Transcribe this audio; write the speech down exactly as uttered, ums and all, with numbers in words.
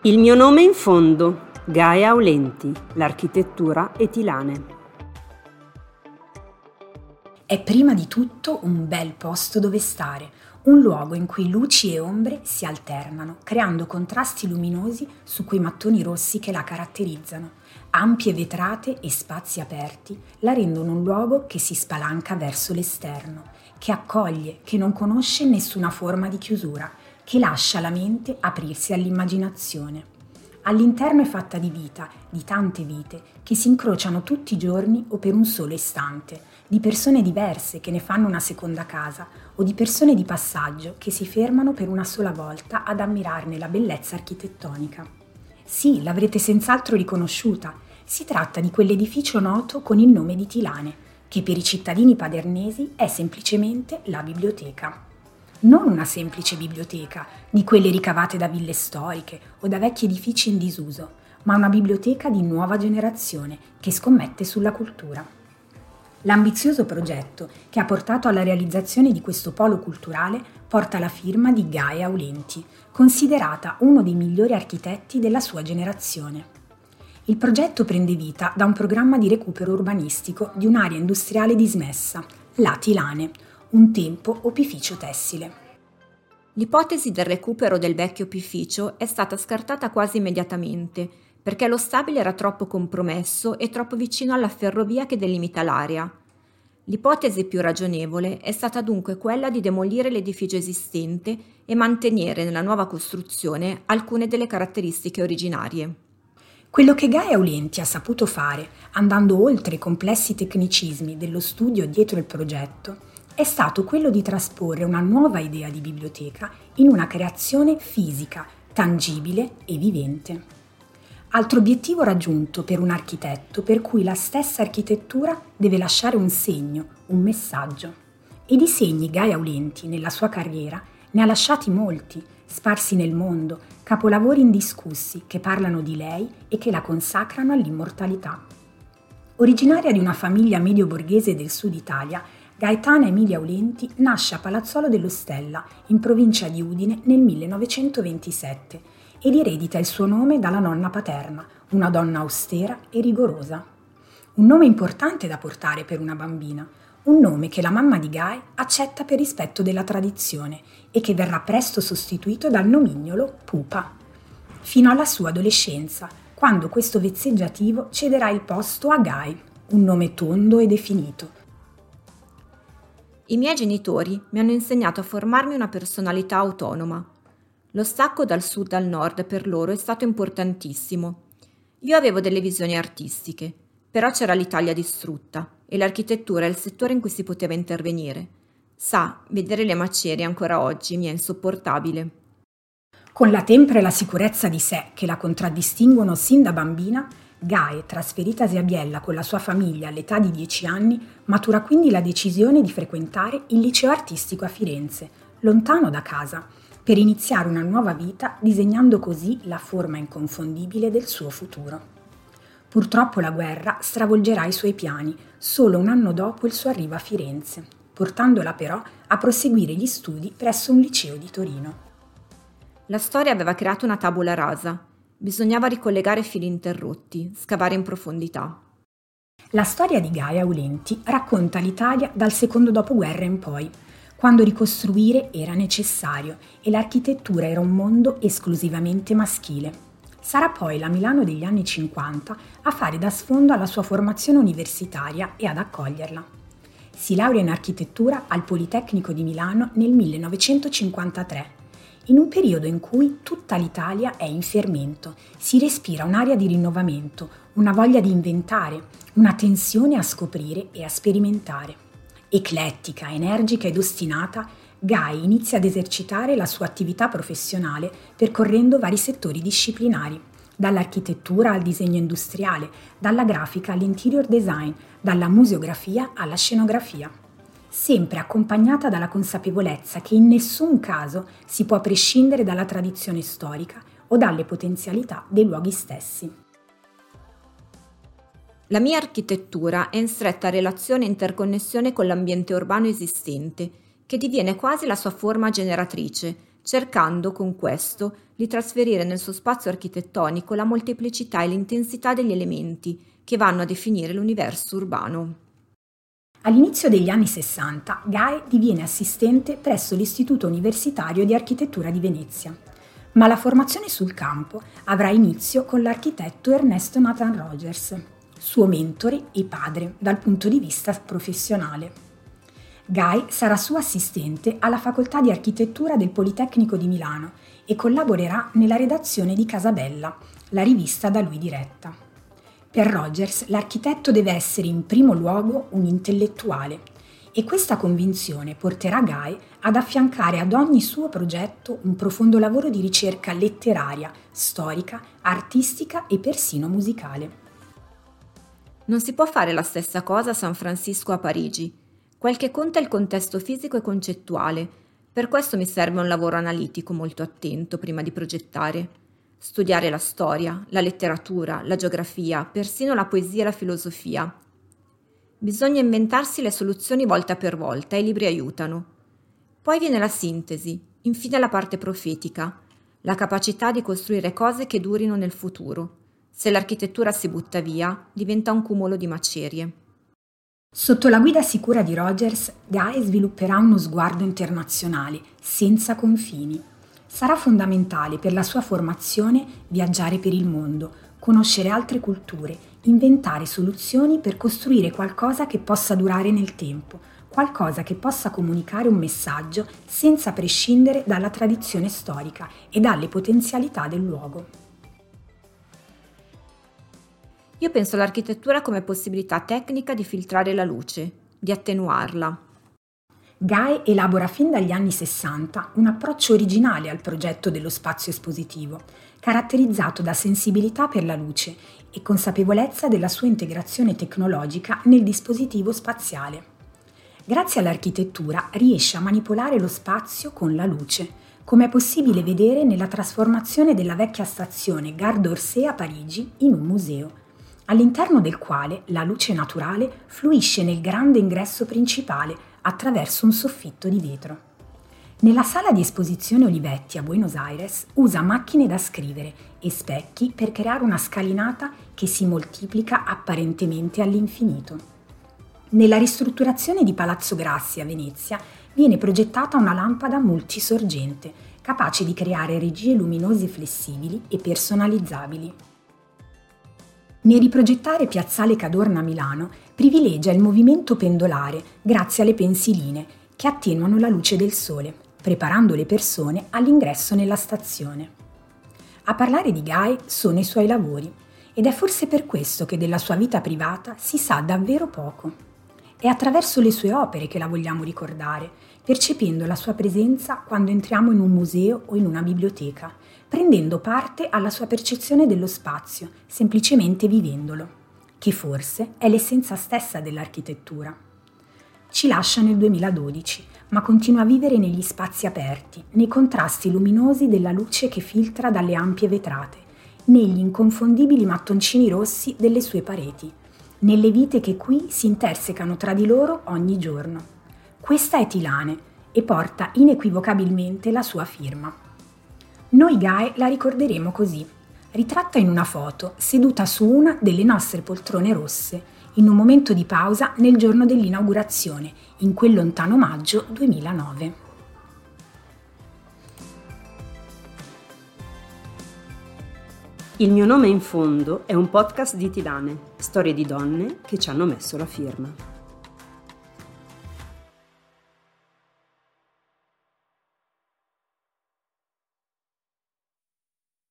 Il mio nome in fondo, Gaia Aulenti, l'architettura è Tilane. È prima di tutto un bel posto dove stare, un luogo in cui luci e ombre si alternano, creando contrasti luminosi su quei mattoni rossi che la caratterizzano. Ampie vetrate e spazi aperti la rendono un luogo che si spalanca verso l'esterno, che accoglie, che non conosce nessuna forma di chiusura, che lascia la mente aprirsi all'immaginazione. All'interno è fatta di vita, di tante vite, che si incrociano tutti i giorni o per un solo istante, di persone diverse che ne fanno una seconda casa o di persone di passaggio che si fermano per una sola volta ad ammirarne la bellezza architettonica. Sì, l'avrete senz'altro riconosciuta. Si tratta di quell'edificio noto con il nome di Tilane, che per i cittadini padernesi è semplicemente la biblioteca. Non una semplice biblioteca, di quelle ricavate da ville storiche o da vecchi edifici in disuso, ma una biblioteca di nuova generazione che scommette sulla cultura. L'ambizioso progetto che ha portato alla realizzazione di questo polo culturale porta la firma di Gaia Aulenti, considerata uno dei migliori architetti della sua generazione. Il progetto prende vita da un programma di recupero urbanistico di un'area industriale dismessa, la Tilane, un tempo opificio tessile. L'ipotesi del recupero del vecchio opificio è stata scartata quasi immediatamente, perché lo stabile era troppo compromesso e troppo vicino alla ferrovia che delimita l'area. L'ipotesi più ragionevole è stata dunque quella di demolire l'edificio esistente e mantenere nella nuova costruzione alcune delle caratteristiche originarie. Quello che Gaia Aulenti ha saputo fare, andando oltre i complessi tecnicismi dello studio dietro il progetto, è stato quello di trasporre una nuova idea di biblioteca in una creazione fisica, tangibile e vivente. Altro obiettivo raggiunto per un architetto per cui la stessa architettura deve lasciare un segno, un messaggio. E di segni Gaia Aulenti nella sua carriera ne ha lasciati molti, sparsi nel mondo, capolavori indiscussi che parlano di lei e che la consacrano all'immortalità. Originaria di una famiglia medio-borghese del sud Italia, Gaetana Emilia Aulenti nasce a Palazzolo dello Stella, in provincia di Udine, nel millenovecentoventisette ed eredita il suo nome dalla nonna paterna, una donna austera e rigorosa. Un nome importante da portare per una bambina, un nome che la mamma di Gai accetta per rispetto della tradizione e che verrà presto sostituito dal nomignolo Pupa, fino alla sua adolescenza, quando questo vezzeggiativo cederà il posto a Gai, un nome tondo e definito. I miei genitori mi hanno insegnato a formarmi una personalità autonoma. Lo stacco dal sud al nord per loro è stato importantissimo. Io avevo delle visioni artistiche, però c'era l'Italia distrutta e l'architettura è il settore in cui si poteva intervenire. Sa, vedere le macerie ancora oggi mi è insopportabile. Con la tempra e la sicurezza di sé che la contraddistinguono sin da bambina, Gai, trasferitasi a Biella con la sua famiglia all'età di dieci anni, matura quindi la decisione di frequentare il liceo artistico a Firenze, lontano da casa, per iniziare una nuova vita disegnando così la forma inconfondibile del suo futuro. Purtroppo la guerra stravolgerà i suoi piani solo un anno dopo il suo arrivo a Firenze, portandola però a proseguire gli studi presso un liceo di Torino. La storia aveva creato una tabula rasa. Bisognava ricollegare fili interrotti, scavare in profondità. La storia di Gaia Aulenti racconta l'Italia dal secondo dopoguerra in poi, quando ricostruire era necessario e l'architettura era un mondo esclusivamente maschile. Sarà poi la Milano degli anni cinquanta a fare da sfondo alla sua formazione universitaria e ad accoglierla. Si laurea in architettura al Politecnico di Milano nel millenovecentocinquantatré. In un periodo in cui tutta l'Italia è in fermento, si respira un'aria di rinnovamento, una voglia di inventare, una tensione a scoprire e a sperimentare. Eclettica, energica ed ostinata, Gai inizia ad esercitare la sua attività professionale percorrendo vari settori disciplinari, dall'architettura al disegno industriale, dalla grafica all'interior design, dalla museografia alla scenografia. Sempre accompagnata dalla consapevolezza che in nessun caso si può prescindere dalla tradizione storica o dalle potenzialità dei luoghi stessi. La mia architettura è in stretta relazione e interconnessione con l'ambiente urbano esistente, che diviene quasi la sua forma generatrice, cercando con questo di trasferire nel suo spazio architettonico la molteplicità e l'intensità degli elementi che vanno a definire l'universo urbano. All'inizio degli anni sessanta, Guy diviene assistente presso l'Istituto Universitario di Architettura di Venezia, ma la formazione sul campo avrà inizio con l'architetto Ernesto Nathan Rogers, suo mentore e padre dal punto di vista professionale. Guy sarà suo assistente alla Facoltà di Architettura del Politecnico di Milano e collaborerà nella redazione di Casabella, la rivista da lui diretta. Per Rogers l'architetto deve essere in primo luogo un intellettuale e questa convinzione porterà Guy ad affiancare ad ogni suo progetto un profondo lavoro di ricerca letteraria, storica, artistica e persino musicale. Non si può fare la stessa cosa a San Francisco o a Parigi. Quel che conta è il contesto fisico e concettuale. Per questo mi serve un lavoro analitico molto attento prima di progettare. Studiare la storia, la letteratura, la geografia, persino la poesia e la filosofia. Bisogna inventarsi le soluzioni volta per volta e i libri aiutano. Poi viene la sintesi, infine la parte profetica, la capacità di costruire cose che durino nel futuro. Se l'architettura si butta via, diventa un cumulo di macerie. Sotto la guida sicura di Rogers, Guy svilupperà uno sguardo internazionale, senza confini. Sarà fondamentale per la sua formazione viaggiare per il mondo, conoscere altre culture, inventare soluzioni per costruire qualcosa che possa durare nel tempo, qualcosa che possa comunicare un messaggio senza prescindere dalla tradizione storica e dalle potenzialità del luogo. Io penso all'architettura come possibilità tecnica di filtrare la luce, di attenuarla. Guy elabora fin dagli anni sessanta un approccio originale al progetto dello spazio espositivo, caratterizzato da sensibilità per la luce e consapevolezza della sua integrazione tecnologica nel dispositivo spaziale. Grazie all'architettura riesce a manipolare lo spazio con la luce, come è possibile vedere nella trasformazione della vecchia stazione Gare d'Orsay a Parigi in un museo, all'interno del quale la luce naturale fluisce nel grande ingresso principale attraverso un soffitto di vetro. Nella sala di esposizione Olivetti a Buenos Aires usa macchine da scrivere e specchi per creare una scalinata che si moltiplica apparentemente all'infinito. Nella ristrutturazione di Palazzo Grassi a Venezia viene progettata una lampada multisorgente, capace di creare regie luminose flessibili e personalizzabili. Nel riprogettare Piazzale Cadorna a Milano privilegia il movimento pendolare grazie alle pensiline che attenuano la luce del sole, preparando le persone all'ingresso nella stazione. A parlare di Guy sono i suoi lavori ed è forse per questo che della sua vita privata si sa davvero poco. È attraverso le sue opere che la vogliamo ricordare, percependo la sua presenza quando entriamo in un museo o in una biblioteca, prendendo parte alla sua percezione dello spazio, semplicemente vivendolo, che forse è l'essenza stessa dell'architettura. Ci lascia nel duemiladodici, ma continua a vivere negli spazi aperti, nei contrasti luminosi della luce che filtra dalle ampie vetrate, negli inconfondibili mattoncini rossi delle sue pareti, nelle vite che qui si intersecano tra di loro ogni giorno. Questa è Tilane e porta inequivocabilmente la sua firma. Noi Guy la ricorderemo così, ritratta in una foto, seduta su una delle nostre poltrone rosse, in un momento di pausa nel giorno dell'inaugurazione, in quel lontano maggio duemilanove. Il mio nome in fondo è un podcast di Tilane, storie di donne che ci hanno messo la firma.